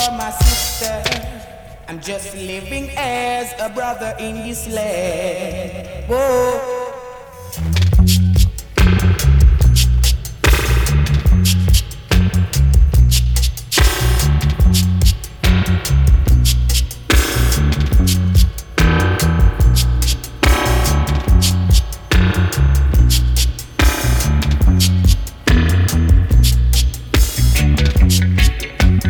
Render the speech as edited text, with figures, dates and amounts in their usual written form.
my sister. I'm just living as a brother in this land. Whoa.